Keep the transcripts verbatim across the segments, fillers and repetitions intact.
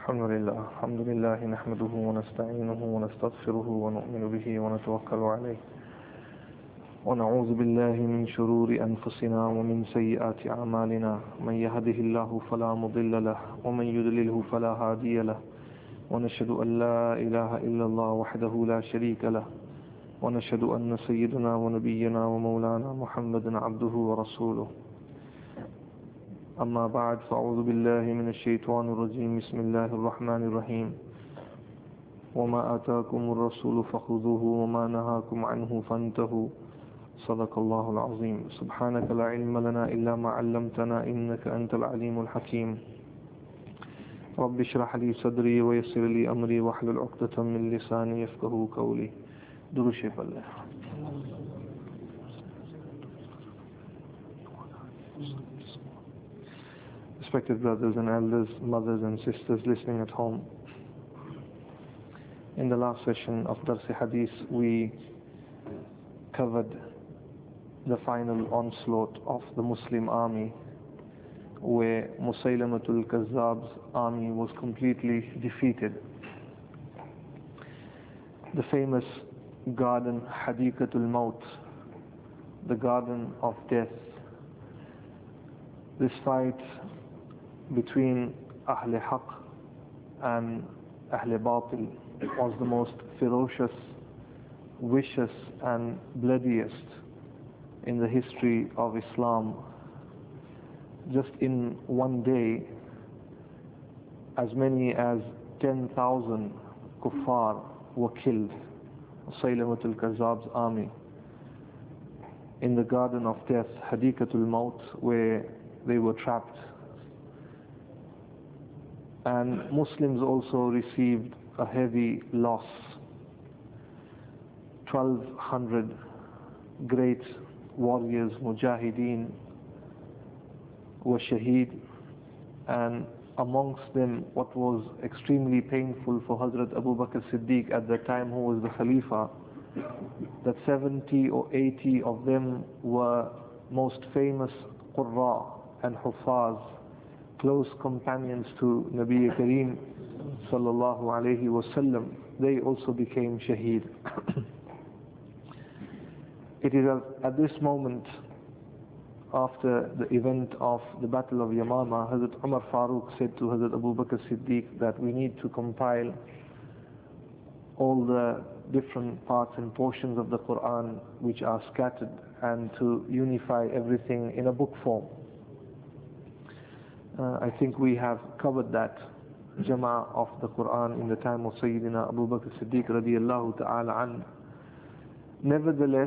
الحمد لله الحمد لله نحمده ونستعينه ونستغفره ونؤمن به ونتوكل عليه ونعوذ بالله من شرور أنفسنا ومن سيئات أعمالنا من يهده الله فلا مضل له ومن يضلله فلا هادي له ونشهد أن لا إله إلا الله وحده لا شريك له ونشهد أن سيدنا ونبينا ومولانا محمد عبده ورسوله أما بعد فأعوذ بالله من الشيطان الرجيم بسم الله الرحمن الرحيم وما آتاكم الرسول فخذوه وما نهاكم عنه فانتهوا صدق الله العظيم سبحانك لا علم لنا إلا ما علمتنا إنك أنت العليم الحكيم رب اشرح لي صدري ويسر لي أمري واحلل عقدة من لساني يفقهوا قولي درود شریف الله. Respected brothers and elders, mothers and sisters listening at home, in the last session of Dars Hadith we covered the final onslaught of the Muslim army, where Musaylamatul Kazzab's army was completely defeated. The famous garden Hadikatul Maut, the garden of death. This fight between Ahl Haq and Ahl Batil was the most ferocious, vicious and bloodiest in the history of Islam. Just in one day, as many as ten thousand kuffar were killed, Musaylamatul Kazzab's army, in the garden of death, Hadikatul Maut, where they were trapped. And Muslims also received a heavy loss. twelve hundred great warriors, mujahideen, were shaheed, and amongst them what was extremely painful for Hazrat Abu Bakr Siddiq at the time, who was the Khalifa, that seventy or eighty of them were most famous Qurra and Hufaz, close companions to Nabi Kareem sallallahu alayhi wasallam. They also became shaheed. It is at this moment, after the event of the Battle of Yamama, Hazrat Umar Farooq said to Hazrat Abu Bakr Siddiq that we need to compile all the different parts and portions of the Quran which are scattered and to unify everything in a book form. Uh, I think we have covered that Jama'ah of the Quran in the time of Sayyidina Abu Bakr Siddiq radiyallahu ta'ala an. Nevertheless,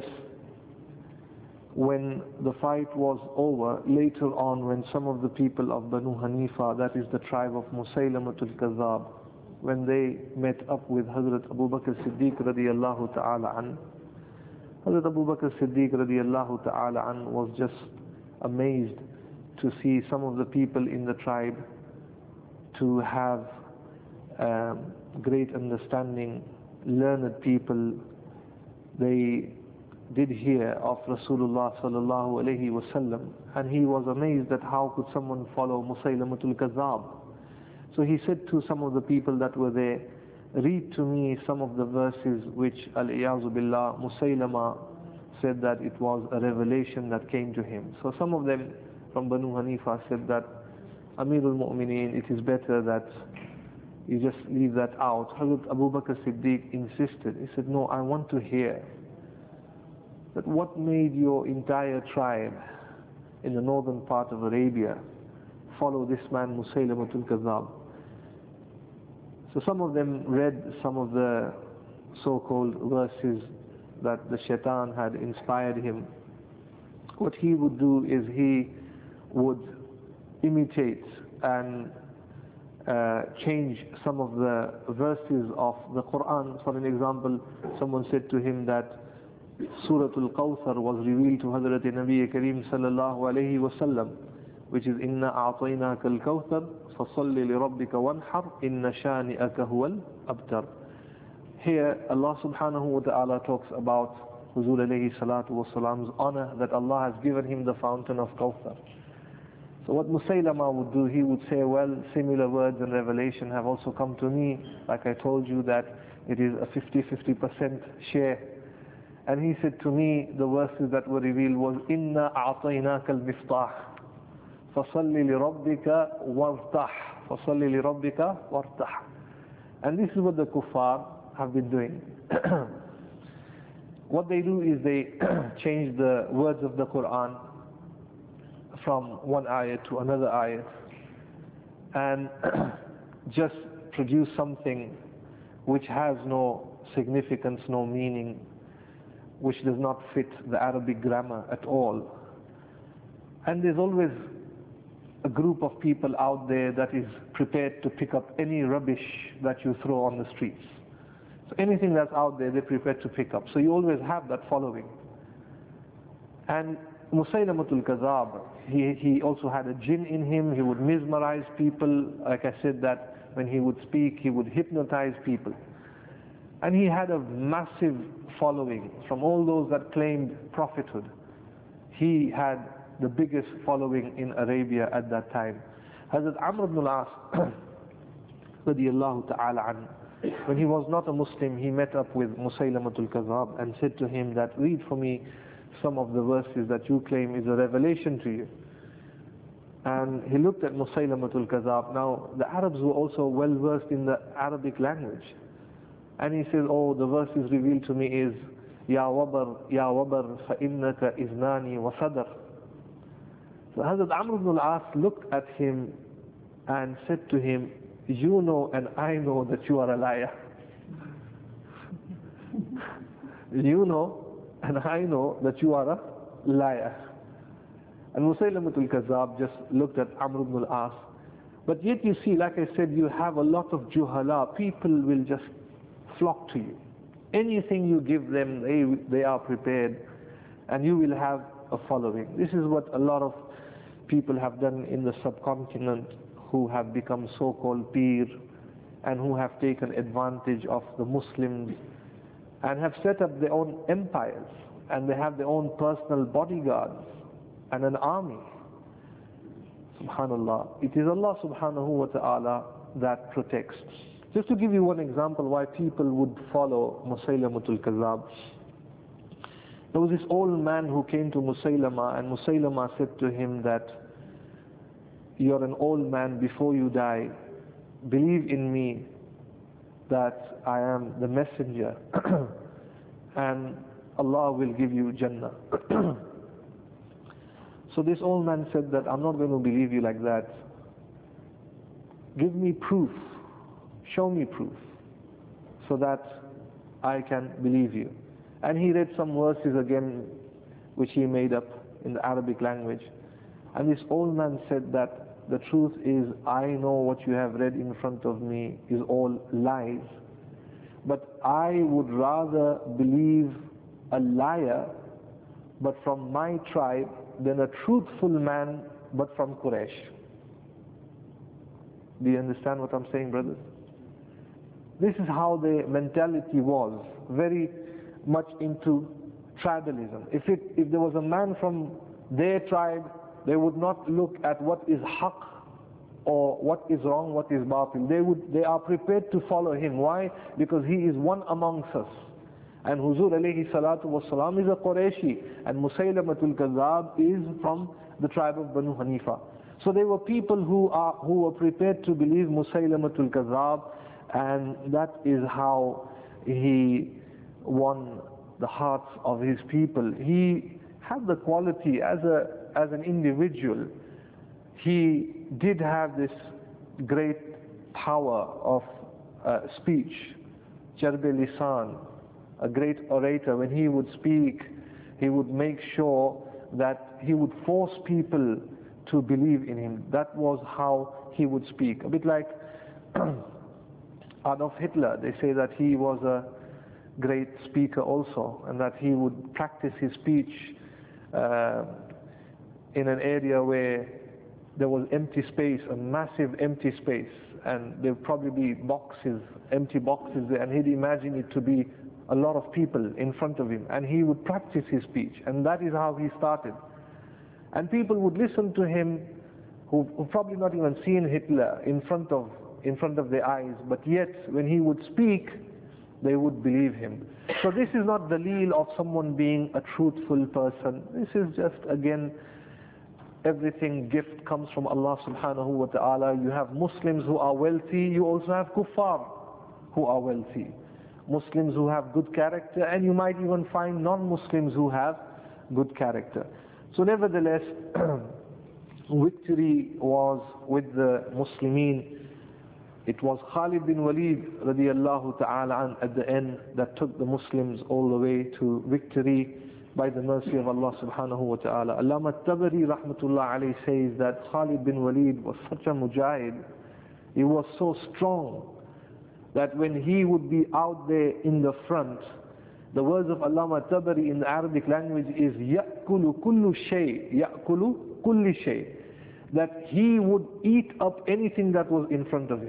when the fight was over, later on when some of the people of Banu Hanifa, that is the tribe of Musaylamatul Kazzab, when they met up with Hazrat Abu Bakr Siddiq radiyallahu ta'ala an, Hazrat Abu Bakr Siddiq radiyallahu ta'ala an was just amazed to see some of the people in the tribe to have um, great understanding, learned people. They did hear of Rasulullah sallallahu alayhi wasallam, and he was amazed that how could someone follow Musaylamatul Kazzab. So he said to some of the people that were there, read to me some of the verses which al-iyazu billah, Musaylama said that it was a revelation that came to him. So some of them from Banu Hanifa said that, Amirul Mu'mineen, it is better that you just leave that out. Hazrat Abu Bakr Siddiq insisted. He said, no, I want to hear that what made your entire tribe in the northern part of Arabia follow this man Musaylamatul Kazzab. So some of them read some of the so-called verses that the shaitan had inspired him. What he would do is he would imitate and uh, change some of the verses of the Quran. For an example, someone said to him that Suratul Kawthar was revealed to Hazrat Nabi Kareem sallallahu alayhi wasallam, which is Inna a'tainaka al-kawthar fasalli li rabbika wanhar inna shani'aka huwal abtar. Here Allah subhanahu wa ta'ala talks about Huzur alayhi salatu wasalam's honor, that Allah has given him the fountain of Kawthar. So what Musaylama would do, he would say, well, similar words and revelation have also come to me. Like I told you that it is a fifty fifty percent share. And he said to me, the verses that were revealed was, Inna a'tainaka al-miftah, fasalli li rabbika wartah, fasalli li rabbika wartah. And this is what the kuffar have been doing. What they do is they change the words of the Quran from one ayat to another ayat and just produce something which has no significance, no meaning, which does not fit the Arabic grammar at all. And there's always a group of people out there that is prepared to pick up any rubbish that you throw on the streets. So anything that's out there, they're prepared to pick up. So you always have that following. And Musaylamatul Kazab, he, he also had a jinn in him. He would mesmerize people. Like I said, that when he would speak, he would hypnotize people. And he had a massive following from all those that claimed prophethood. He had the biggest following in Arabia at that time. Hazrat Amr ibn al-As radiyallahu ta'ala anhu, when he was not a Muslim, he met up with Musaylamatul Kazab and said to him that, read for me some of the verses that you claim is a revelation to you. And he looked at Musaylamatul Kazab. Now the Arabs were also well versed in the Arabic language. And he said, oh, the verses revealed to me is, Ya wabar, Ya wabar, fa innaka iznani wa sadar. So Hazrat Amr ibn al-As looked at him and said to him, you know and I know that you are a liar. You know and I know that you are a liar. And Musaylamatul Kazab just looked at Amr ibn al-As. But yet you see, like I said, you have a lot of juhala. People will just flock to you. Anything you give them, they, they are prepared, and you will have a following. This is what a lot of people have done in the subcontinent, who have become so-called peer, and who have taken advantage of the Muslims, and have set up their own empires, and they have their own personal bodyguards, and an army. Subhanallah. It is Allah subhanahu wa ta'ala that protects. Just to give you one example why people would follow Musaylamatul Kazab. There was this old man who came to Musaylama, and Musaylama said to him that, you're an old man, before you die, believe in me that I am the messenger and Allah will give you Jannah. So this old man said that, I'm not going to believe you like that. Give me proof. Show me proof so that I can believe you. And he read some verses again which he made up in the Arabic language. And this old man said that the truth is, I know what you have read in front of me is all lies, but I would rather believe a liar but from my tribe than a truthful man but from Quraysh. Do you understand what I'm saying, brothers? This is how their mentality was, very much into tribalism. If, it, if there was a man from their tribe, they would not look at what is haqq or what is wrong, what is batil. They would, they are prepared to follow him. Why? Because he is one amongst us. And Huzur alayhi salatu wasalam is a Qurayshi, and Musaylamatul Kazab is from the tribe of Banu Hanifa. So there were people who are who were prepared to believe Musaylamatul Kazab, and that is how he won the hearts of his people. He had the quality as a as an individual. He did have this great power of uh, speech, Jarbe Lisan, a great orator. When he would speak, he would make sure that he would force people to believe in him. That was how he would speak. A bit like Adolf Hitler. They say that he was a great speaker also, and that he would practice his speech uh, in an area where there was empty space, a massive empty space, and there would probably be boxes, empty boxes there, and he'd imagine it to be a lot of people in front of him, and he would practice his speech, and that is how he started. And people would listen to him who who probably not even seen Hitler in front of in front of their eyes, but yet when he would speak, they would believe him. So this is not dalil of someone being a truthful person. This is just, again, everything gift comes from Allah subhanahu wa ta'ala. You have Muslims who are wealthy, you also have kuffar who are wealthy. Muslims who have good character, and you might even find non-Muslims who have good character. So nevertheless, victory was with the Muslimin. It was Khalid bin Walid radiallahu ta'ala an at the end that took the Muslims all the way to victory by the mercy of Allah subhanahu wa ta'ala. Allama Tabari rahmatullah alayhi says that Khalid bin Walid was such a mujahid, he was so strong that when he would be out there in the front, the words of Allama Tabari in the Arabic language is يَأْكُلُ كُلُّ شَيْء يَأْكُلُ كُلِّ شَيْء, that he would eat up anything that was in front of him.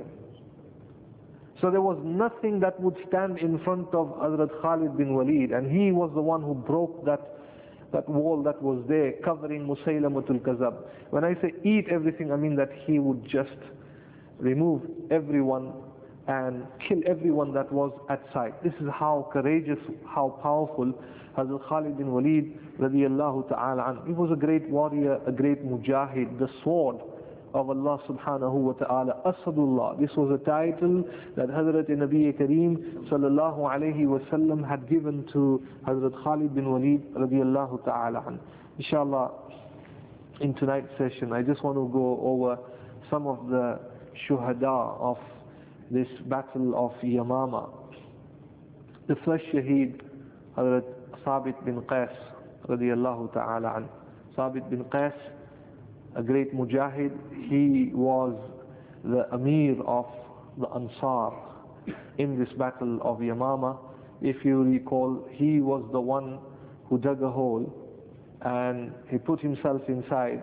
So there was nothing that would stand in front of Hazrat Khalid bin Walid, and he was the one who broke that that wall that was there covering Musaylamatul Kazab. When I say eat everything, I mean that he would just remove everyone and kill everyone that was at sight. This is how courageous, how powerful Hazrat Khalid bin Walid radiyallahu ta'ala an. He was a great warrior, a great mujahid, the sword of Allah subhanahu wa ta'ala, Asadullah. This was a title that Hazrat Nabi Kareem sallallahu alayhi wa sallam had given to Hazrat Khalid bin Walid radiyallahu ta'ala an. Inshallah, in tonight's session, I just want to go over some of the shuhada of this battle of Yamama. The first shaheed, Hazrat Thabit bin Qais radiyallahu ta'ala an. Thabit bin Qais, a great mujahid, he was the Amir of the Ansar in this battle of Yamama. If you recall, he was the one who dug a hole and he put himself inside,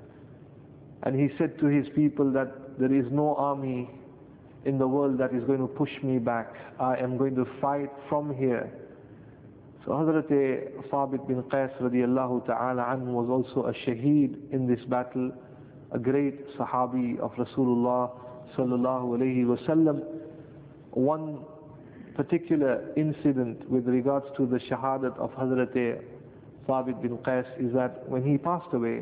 and he said to his people that there is no army in the world that is going to push me back. I am going to fight from here. So Hazrat Thabit bin Qais radiyallahu ta'ala an was also a shaheed in this battle, a great sahabi of Rasulullah sallallahu alayhi wa sallam. One particular incident with regards to the shahadat of Hazrat Thabit bin Qais is that when he passed away,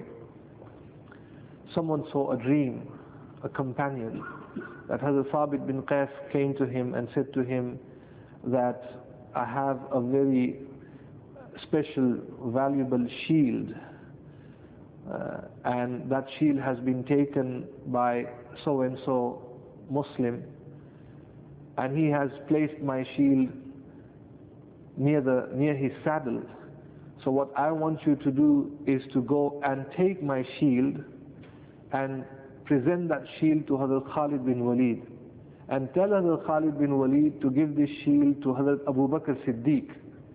someone saw a dream, a companion, that Hazrat Thabit bin Qais came to him and said to him that I have a very special, valuable shield, uh, and that shield has been taken by so-and-so Muslim, and he has placed my shield near the near his saddle. So what I want you to do is to go and take my shield and present that shield to Hazrat Khalid bin Walid, and tell Hazrat Khalid bin Walid to give this shield to Hazrat Abu Bakr Siddiq,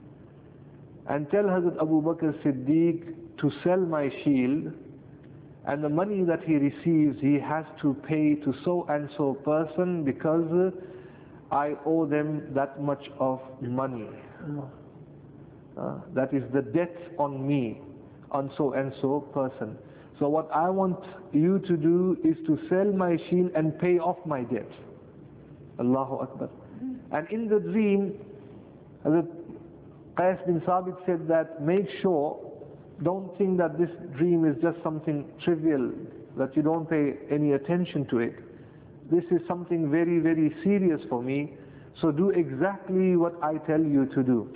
and tell Hazrat Abu Bakr Siddiq to sell my shield, and the money that he receives he has to pay to so and so person because I owe them that much of money. Uh, that is the debt on me, on so and so person. So what I want you to do is to sell my shield and pay off my debt. Allahu Akbar. And in the dream, Hazrat Qais bin Thabit said that make sure, don't think that this dream is just something trivial, that you don't pay any attention to it. This is something very, very serious for me, so do exactly what I tell you to do.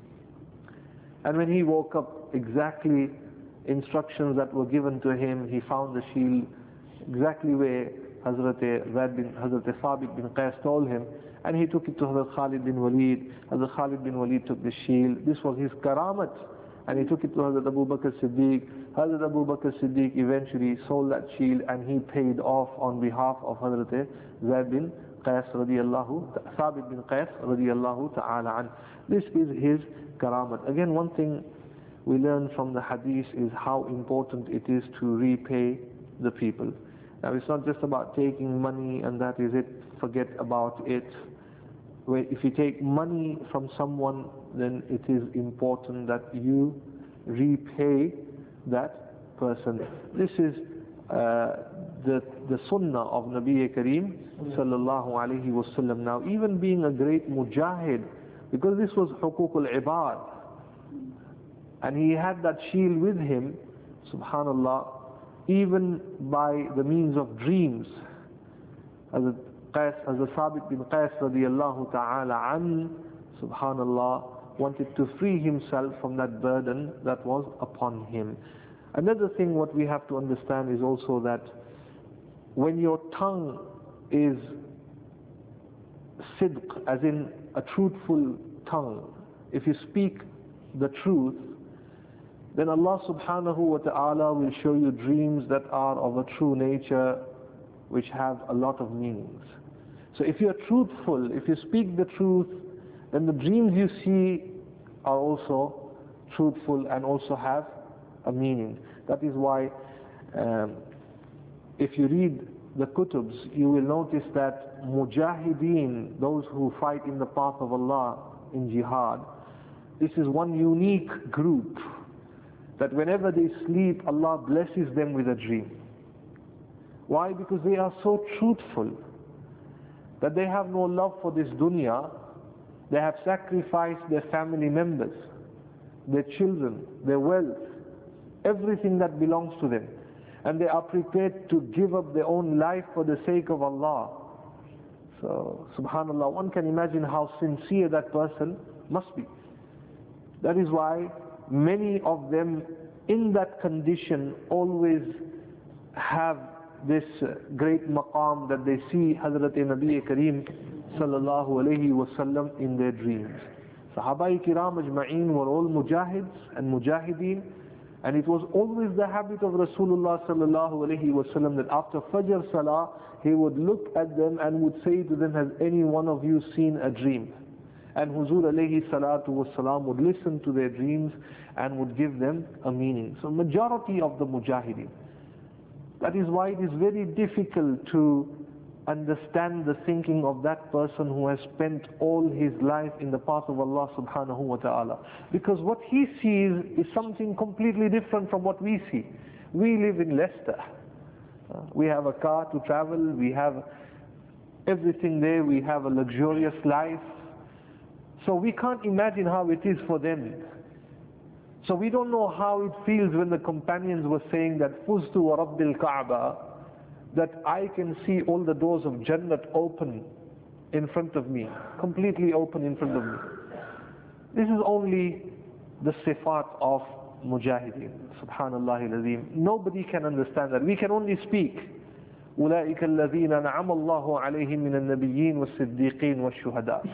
And when he woke up, exactly instructions that were given to him, he found the shield exactly where Hazrat Zaid bin Hazrat Thabit bin Qais told him, and he took it to Hazrat Khalid bin Walid. Hazrat Khalid bin Walid took the shield. This was his karamat, and he took it to Hazrat Abu Bakr Siddiq. Hazrat Abu Bakr Siddiq eventually sold that shield, and he paid off on behalf of Hazrat Zaid bin Qais radiyallahu Thabit bin Qais radiyallahu ta'ala an. This is his karamat. Again, one thing we learn from the hadith is how important it is to repay the people. Now it's not just about taking money and that is it, forget about it. If you take money from someone, then it is important that you repay that person. This is uh, the, the sunnah of Nabi Kareem sallallahu alayhi wasallam. Now even being a great mujahid, because this was huququl ibad, and he had that shield with him, subhanallah, even by the means of dreams. As a Qais, as a Thabit bin Qais radiyallahu ta'ala an, subhanallah, wanted to free himself from that burden that was upon him. Another thing what we have to understand is also that when your tongue is sidq, as in a truthful tongue, if you speak the truth, then Allah subhanahu wa ta'ala will show you dreams that are of a true nature, which have a lot of meanings. So if you are truthful, if you speak the truth, then the dreams you see are also truthful and also have a meaning. That is why um, if you read the kutubs, you will notice that mujahideen, those who fight in the path of Allah in jihad, this is one unique group that whenever they sleep, Allah blesses them with a dream. Why? Because they are so truthful that they have no love for this dunya. They have sacrificed their family members, their children, their wealth, everything that belongs to them, and they are prepared to give up their own life for the sake of Allah. So subhanallah, one can imagine how sincere that person must be. That is why many of them in that condition always have this great maqam that they see Hazrat Nabi Kareem sallallahu alayhi wasallam in their dreams. Sahaba kiram ajma'een were all mujahids and mujahideen, and it was always the habit of Rasulullah sallallahu alayhi wasallam that after Fajr Salah he would look at them and would say to them, has any one of you seen a dream? And Huzur alayhi salatu wasalam would listen to their dreams and would give them a meaning. So majority of the mujahideen. That is why it is very difficult to understand the thinking of that person who has spent all his life in the path of Allah subhanahu wa ta'ala. Because what he sees is something completely different from what we see. We live in Leicester. Uh, we have a car to travel, we have everything there, we have a luxurious life. So we can't imagine how it is for them. So we don't know how it feels when the companions were saying that Fuztu wa Rabbil Kaaba, that I can see all the doors of Jannat open in front of me, completely open in front of me. This is only the sifat of mujahideen. Subhanallah al-Azim. Nobody can understand that. We can only speak. أولئك الذين نعم الله عليهم من النبيين والصديقين والشهداء.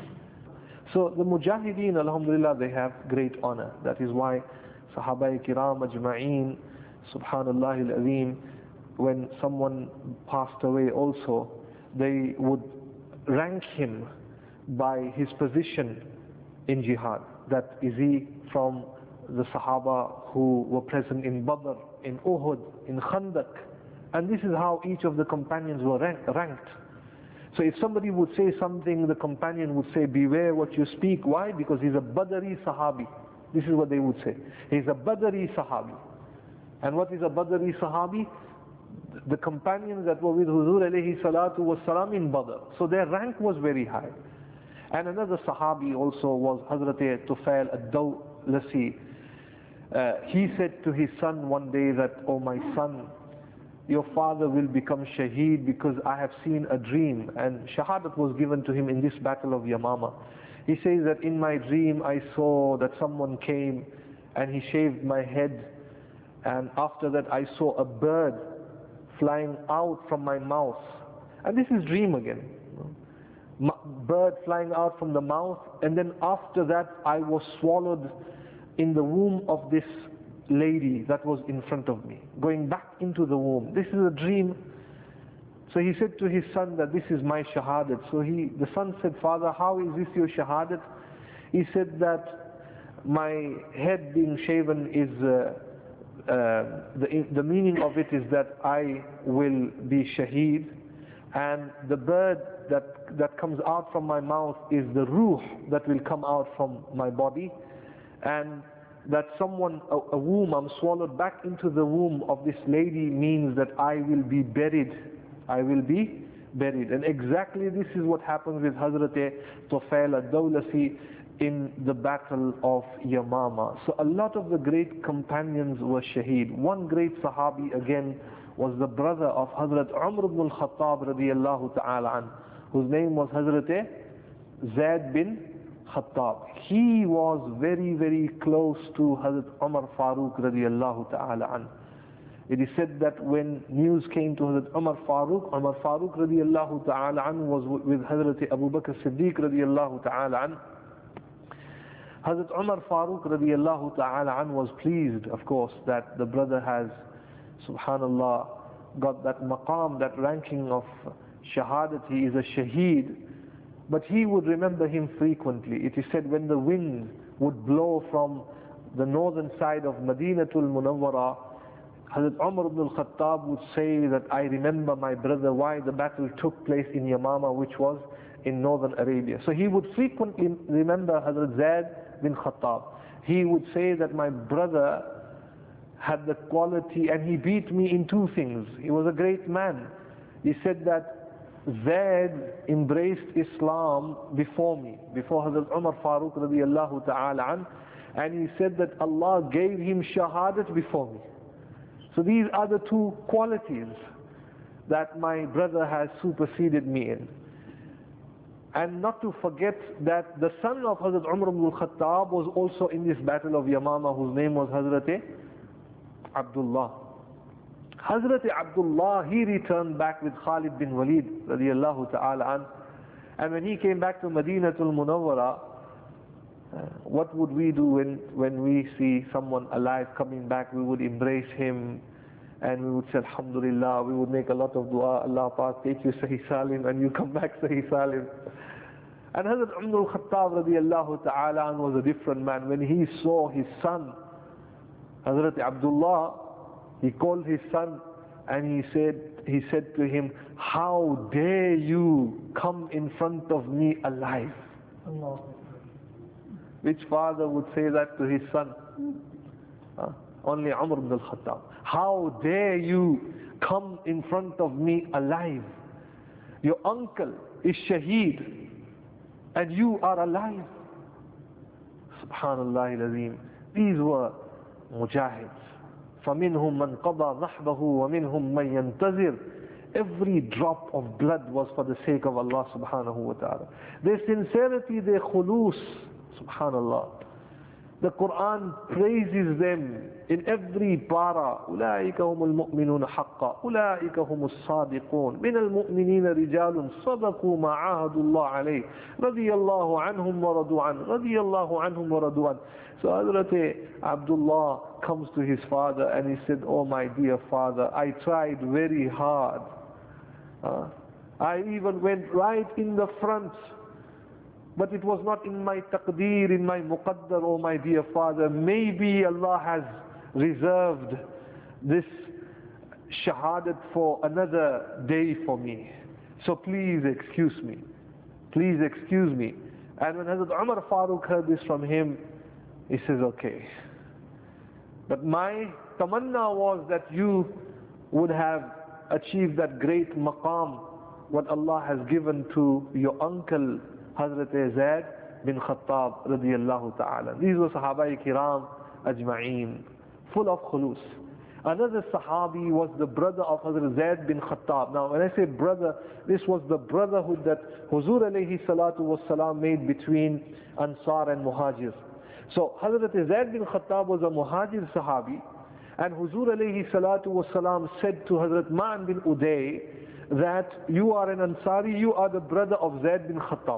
So the mujahideen, alhamdulillah, they have great honor. That is why Sahaba kiram ajma'een, subhanallah al-Azim, when someone passed away also, they would rank him by his position in jihad. That is he from the Sahaba who were present in Badr, in Uhud, in Khandaq. And this is how each of the companions were rank, ranked. So if somebody would say something, the companion would say, beware what you speak. Why? Because he's a Badri Sahabi. This is what they would say. He's a Badri Sahabi. And what is a Badri Sahabi? The companions that were with Huzur alayhi salatu was salam in Badr. So their rank was very high. And another Sahabi also was Hazrat Tufail ad-Dawlasi. Uh, he said to his son one day that, oh my son, your father will become shaheed because I have seen a dream. And shahadat was given to him in this battle of Yamama. He says that in my dream I saw that someone came and he shaved my head, and after that I saw a bird flying out from my mouth. And this is dream again. Bird flying out from the mouth, and then after that I was swallowed in the womb of this lady that was in front of me, going back into the womb. This is a dream. So he said to his son that this is my shahadat. So he, the son said, Father, how is this your shahadat? He said that my head being shaven is, uh, uh, the, the meaning of it is that I will be shaheed, and the bird that, that comes out from my mouth is the ruh that will come out from my body, and that someone, a, a womb, I'm swallowed back into the womb of this lady means that I will be buried. I will be buried. And exactly this is what happens with Hazrat Tufail al-Dawlasi in the battle of Yamama. So a lot of the great companions were shaheed. One great Sahabi again was the brother of Hazrat Umar ibn al-Khattab radiyallahu ta'ala an, whose name was Hazrat Zaid bin Khattab. He was very, very close to Hazrat Umar Farooq radiyallahu ta'ala an. It is said that when news came to Hazrat Umar Farooq, Umar Farooq radiyallahu ta'ala an was with Hazrat Abu Bakr Siddiq radiyallahu ta'ala an. Hazrat Umar Farooq radiyallahu ta'ala an was pleased, of course, that the brother has, subhanallah, got that maqam, that ranking of shahadat. He is a shaheed. But he would remember him frequently. It is said when the wind would blow from the northern side of Madinatul Munawwara, Hazrat Umar ibn al-Khattab would say that I remember my brother, why the battle took place in Yamama, which was in northern Arabia. So he would frequently remember Hazrat Zaid bin Khattab. He would say that my brother had the quality, and he beat me in two things. He was a great man. He said that Zaid embraced Islam before me, before Hazrat Umar Farooq radiyallahu ta'ala an, and he said that Allah gave him shahadat before me. So these are the two qualities that my brother has superseded me in. And not to forget that the son of Hazrat Umar ibn al-Khattab was also in this battle of Yamama, whose name was Hazrat Abdullah. Hazrat Abdullah, he returned back with Khalid bin Walid radiyallahu ta'ala an, and when he came back to Madinatul Munawwara, uh, what would we do when, when we see someone alive coming back? We would embrace him and we would say Alhamdulillah, we would make a lot of dua, Allah Pak, take you Sahih Salim, and you come back Sahih Salim. And Hazrat Umar al-Khattab radiyallahu ta'ala an was a different man. When he saw his son, Hazrat Abdullah, he called his son and he said, he said to him, how dare you come in front of me alive? Allah. Which father would say that to his son? Huh? Only Umar ibn al-Khattab. How dare you come in front of me alive? Your uncle is shaheed and you are alive. Subhanallah al-Azim. These were mujahids. فَمِنْهُمْ مَنْ قَضَى نَحْبَهُ وَمِنْهُمْ مَنْ يَنْتَظِرُ. Every drop of blood was for the sake of Allah subhanahu wa ta'ala. Their sincerity, their khulus, subhanallah. The Quran praises them in every para. أُولَٰئِكَ هُمُ الْمُؤْمِنُونَ حَقًّا أُولَٰئِكَ هُمُ الصَّادِقُونَ مِنَ الْمُؤْمِنِينَ رِجَالٌ صَدَقُوا مَا عَاهَدُوا اللَّهَ عَلَيْهِ رَضِيَ اللَّهُ عَنْهُمْ وَرَضُوا عَنْهُ رَضِيَ اللَّهُ عَنْهُمْ وَرَضُوا عَنْهُ. So Hazrat Abdullah comes to his father and he said, oh my dear father, I tried very hard. Uh, I even went right in the front, but it was not in my taqdeer, in my muqaddar, oh my dear father. Maybe Allah has reserved this shahadat for another day for me. So please excuse me. Please excuse me. And when Hazrat Umar Farooq heard this from him, he says, okay. But my tamanna was that you would have achieved that great maqam, what Allah has given to your uncle, Hazrat Zaid bin Khattab radiyallahu ta'ala. These were Sahaba Kiram ajma'een, full of khulus. Another Sahabi was the brother of Hazrat Zaid bin Khattab. Now when I say brother, this was the brotherhood that Huzur alayhi salatu was salam made between Ansar and Muhajir. So Hazrat Zaid bin Khattab was a Muhajir Sahabi, and Huzur alayhi salatu was salam said to Hazrat Ma'an bin Uday that you are an Ansari, you are the brother of Zaid bin Khattab.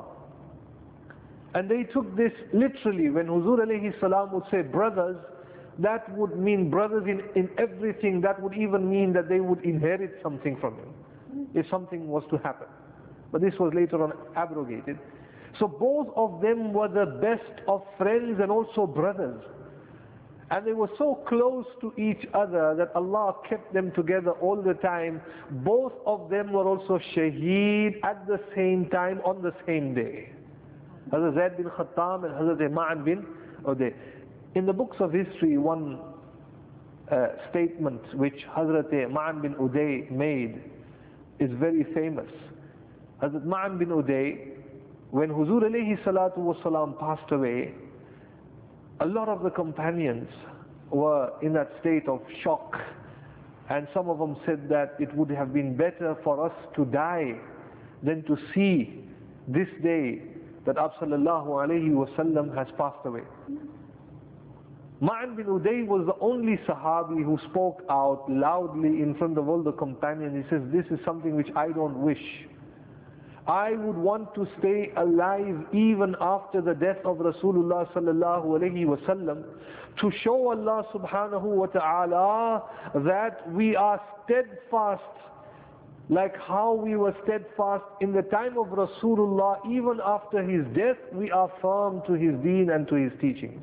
And they took this literally. When Huzur alayhi salam would say brothers, that would mean brothers in, in everything. That would even mean that they would inherit something from him if something was to happen. But this was later on abrogated. So both of them were the best of friends and also brothers. And they were so close to each other that Allah kept them together all the time. Both of them were also shaheed at the same time on the same day. Hazrat Zaid bin Khattab and Hazrat Ma'an bin Uday. In the books of history, one uh, statement which Hazrat Ma'an bin Uday made is very famous. Hazrat Ma'an bin Uday, when Huzur alayhi salatu wasalam passed away, a lot of the companions were in that state of shock, and some of them said that it would have been better for us to die than to see this day that Abu sallallahu alayhi wasallam has passed away. Ma'an bin Uday was the only Sahabi who spoke out loudly in front of all the companions. He says, this is something which I don't wish. I would want to stay alive even after the death of Rasulullah sallallahu alayhi wasallam to show Allah subhanahu wa ta'ala that we are steadfast like how we were steadfast in the time of Rasulullah. Even after his death, we are firm to his deen and to his teachings.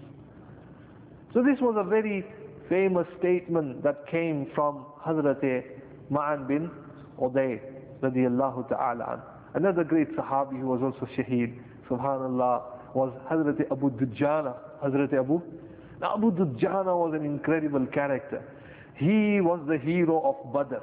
So this was a very famous statement that came from Hazrat Ma'an bin Uday radiyallahu ta'ala anhu. Another great Sahabi who was also Shaheed, subhanallah, was Hazrat Abu Dujana. Hazrat Abu Now Abu Dujana was an incredible character. He was the hero of Badr.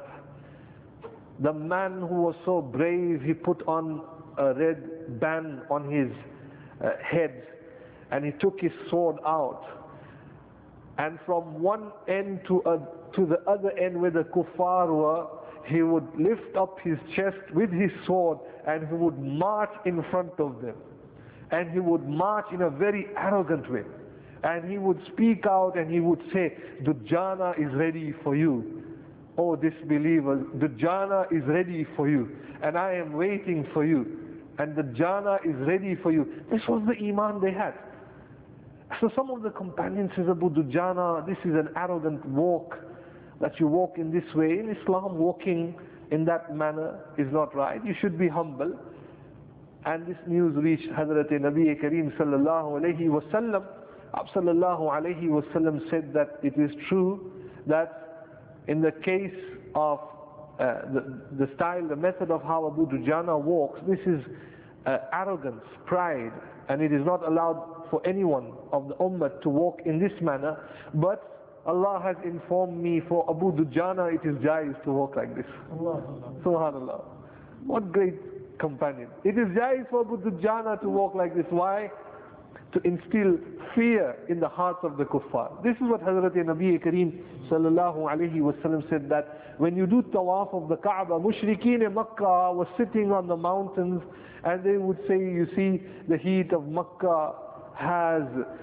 The man who was so brave, he put on a red band on his uh, head, and he took his sword out, and from one end to, a, to the other end where the kuffar were, he would lift up his chest with his sword and he would march in front of them. And he would march in a very arrogant way. And he would speak out and he would say, Dujana is ready for you. Oh disbelievers, Dujana is ready for you. And I am waiting for you. And Dujana is ready for you. This was the iman they had. So some of the companions says, Abu Dujana, this is an arrogant walk, that you walk in this way. In Islam, walking in that manner is not right. You should be humble. And this news reached Hazrat Nabi Kareem sallallahu alayhi wa sallam. Abu sallallahu alayhi wa sallam said that it is true that in the case of uh, the, the style, the method of how Abu Dujana walks, this is uh, arrogance, pride, and it is not allowed for anyone of the ummah to walk in this manner. But Allah has informed me for Abu Dujana it is jais to walk like this. Allah. Subhanallah. What great companion. It is jais for Abu Dujana to walk like this. Why? To instill fear in the hearts of the kuffar. This is what Hazrat Nabi Kareem sallallahu alayhi wa sallam said, that when you do tawaf of the Kaaba, mushrikeen in Makkah was sitting on the mountains and they would say, you see, the heat of Makkah has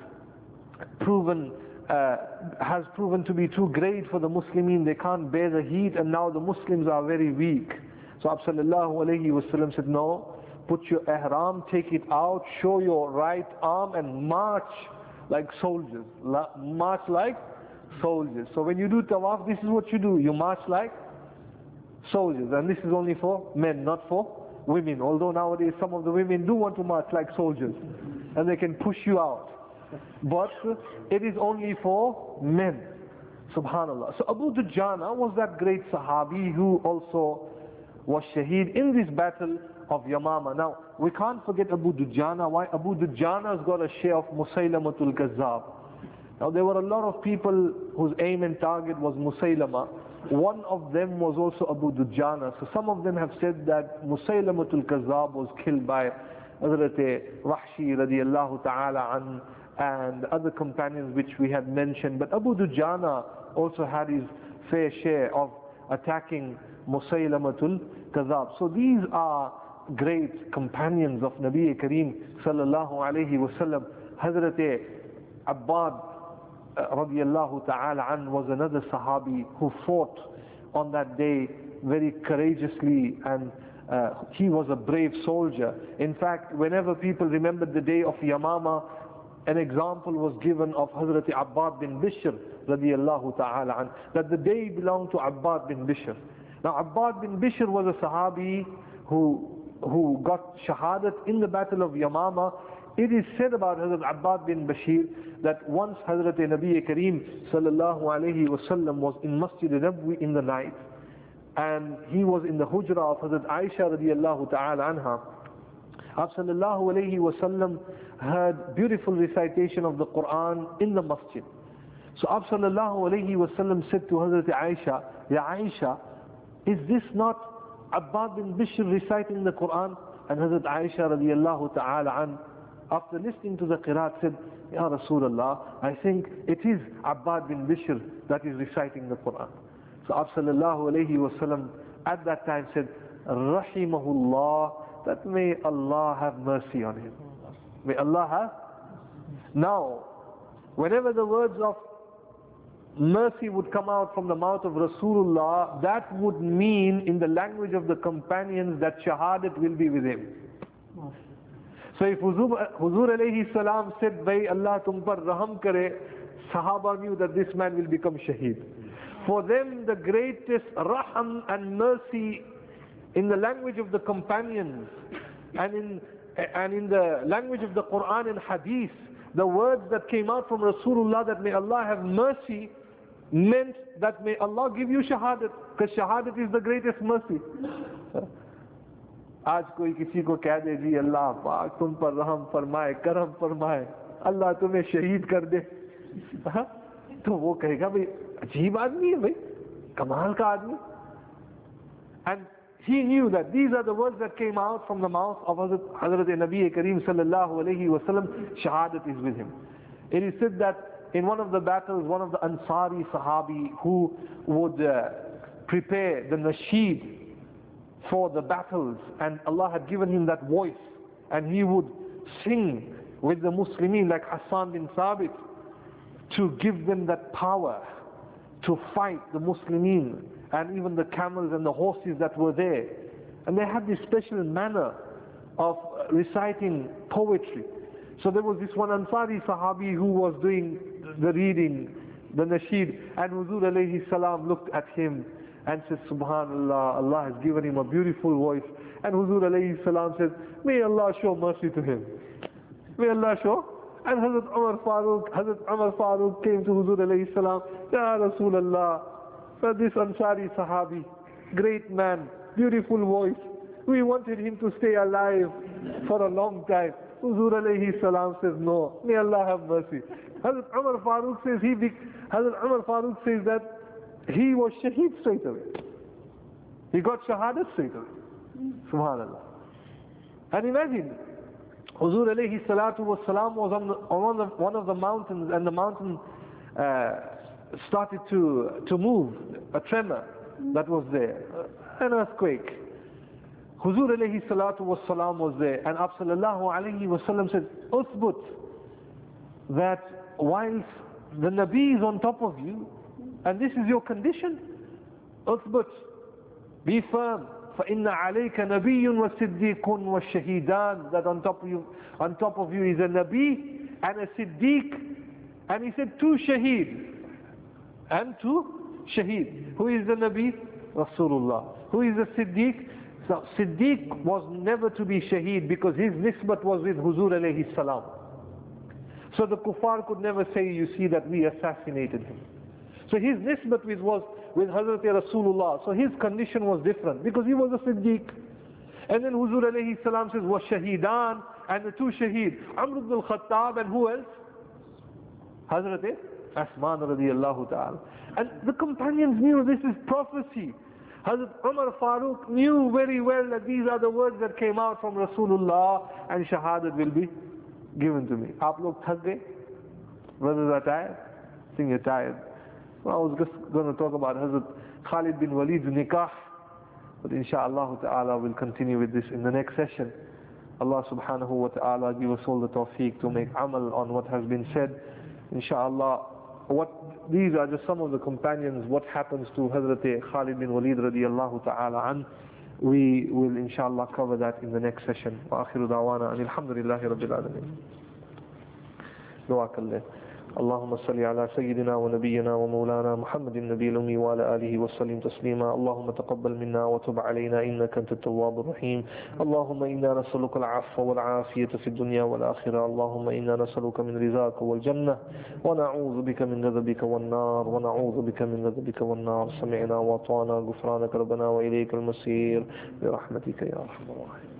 proven Uh, has proven to be too great for the Muslimin. They can't bear the heat, and now the Muslims are very weak. So Abu sallallahu alayhi wa sallam said, no, put your ihram, take it out, show your right arm and march like soldiers. La march like soldiers. So when you do tawaf, this is what you do. You march like soldiers. And this is only for men, not for women. Although nowadays some of the women do want to march like soldiers, and they can push you out. But it is only for men. Subhanallah. So Abu Dujana was that great Sahabi who also was Shaheed in this battle of Yamama. Now, we can't forget Abu Dujana. Why? Abu Dujana's got a share of Musaylamatul Kazzab. Now, there were a lot of people whose aim and target was Musaylama. One of them was also Abu Dujana. So some of them have said that Musaylamatul Kazzab was killed by Hazrat Wahshi radiyallahu ta'ala an, and other companions which we had mentioned. But Abu Dujana also had his fair share of attacking Musaylamatul Kazzab. So these are great companions of Nabi Kareem sallallahu alayhi wa sallam. Hazrat Abbad radiyallahu ta'ala an was another Sahabi who fought on that day very courageously, and uh, he was a brave soldier. In fact, whenever people remembered the day of Yamama, an example was given of Hazrat Abbad bin Bishr radiyallahu ta'ala an, that the day belonged to Abbad bin Bishr. Now Abbad bin Bishr was a Sahabi who who got shahadat in the battle of Yamama. It is said about Hazrat Abbad bin Bashir that once Hazrat Nabi Kareem sallallahu alayhi wa sallam was in Masjid Nabwi in the night, and he was in the hujra of Hazrat Aisha radiyallahu ta'ala anha. Abu sallallahu alayhi wa sallam heard beautiful recitation of the Quran in the masjid. So Abu sallallahu alayhi wa sallam said to Hazrat Aisha, Ya Aisha, is this not Abbad bin Bishr reciting the Quran? And Hazrat Aisha radiallahu ta'ala an, after listening to the qiraat, said, Ya Rasulullah, I think it is Abbad bin Bishr that is reciting the Quran. So Abu sallallahu alayhi wa sallam at that time said, Rahimahullah, that may Allah have mercy on him. May Allah have. Now, whenever the words of mercy would come out from the mouth of Rasulullah, that would mean in the language of the companions that shahadat will be with him. So if Huzur, Huzur alayhi salam said, Bhai Allah tum par raham kare, Sahaba knew that this man will become shaheed. For them the greatest raham and mercy in the language of the companions and in, and in the language of the Quran and Hadith, the words that came out from Rasulullah that may Allah have mercy meant that may Allah give you shahadat, because shahadat is the greatest mercy. आज कोई किसी को कह दे जी अल्लाह पाक तुम पर रहम फरमाए, करम फरमाए, अल्लाह तुम्हें शहीद कर दे, तो वो कहेगा भाई अजीब आदमी है भाई, कमाल का आदमी. And he knew that these are the words that came out from the mouth of Hazrat Nabi Kareem sallallahu alayhi wa sallam, shahadat is with him. It is said that in one of the battles, one of the Ansari Sahabi who would uh, prepare the nasheed for the battles, and Allah had given him that voice, and he would sing with the Muslimin like Hassan bin Thabit to give them that power to fight the Muslimin and even the camels and the horses that were there. And they had this special manner of reciting poetry. So there was this one Ansari Sahabi who was doing the reading, the nasheed, and Huzur alayhi salam looked at him and said, Subhanallah, Allah has given him a beautiful voice. And Huzur alayhi salam said, may Allah show mercy to him. May Allah show. And Hazrat Umar Farooq, Hazrat Umar Farooq came to Huzur alayhi salam, Ya Rasulullah, for this Ansari Sahabi, great man, beautiful voice, we wanted him to stay alive for a long time. Huzur alayhi salam says, no, may Allah have mercy. Hazrat Umar Farooq says, he, Hazrat Umar Farooq says that he was shaheed straight away. He got shahadat straight away. Subhanallah. And imagine, Huzur alayhi salatu was salam was on, the, on one, of the, one of the mountains, and the mountain uh, started to, to move, a tremor that was there, an earthquake. Huzur alayhi salatu was salam was there, and Abu sallallahu alayhi wa sallam said, Uthbut, that whilst the Nabi is on top of you, and this is your condition, Uthbut, be firm. فَإِنَّ عَلَيْكَ نَبِيٌّ وَصِدِّيقٌ وَالشَّهِيدَانِ, that on top of you, on top of you is a Nabi and a Siddiq. And he said two Shaheed and two Shaheed. Who is the Nabi? Rasulullah. Who is the Siddiq? So Siddiq was never to be Shaheed because his nisbat was with Huzur alayhi salam. So the kuffar could never say, you see that we assassinated him. So his nisbat was with Hazrat Rasulullah. So his condition was different because he was a Siddiq. And then Huzur alayhi salam says, was Shahidan, and the two Shaheed, Amr ibn al-Khattab, and who else? Hazrat Asman radiallahu ta'ala. And the companions knew this is prophecy. Hazrat Umar Farooq knew very well that these are the words that came out from Rasulullah, and shahadat will be given to me. Aap log thak gaye? Brothers are tired? I think you're tired. Well, I was just going to talk about Hazrat Khalid bin Walid's nikah, but inshaAllah ta'ala we'll continue with this in the next session. Allah subhanahu wa ta'ala give us all the tawfiq to make amal on what has been said. Inshallah, what these are just some of the companions, what happens to Hazrat Khalid bin Walid radiyallahu ta'ala an. We will inshallah cover that in the next session. Wa akhiru da'wana anil hamdulillahi rabbil alameen. Dua kallah. اللهم صل على سيدنا ونبينا ومولانا محمد النبي الأمي وعلى آله وسلم تسليما. اللهم تقبل منا وتب علينا إنك أنت التواب الرحيم. اللهم إنا نسألك العفو والعافية في الدنيا والآخرة. اللهم إنا نسألك من رضاك والجنة ونعوذ بك من غضبك والنار ونعوذ بك من غضبك والنار. سمعنا وأطعنا غفرانك ربنا وإليك المصير برحمتك يا أرحم الراحمين.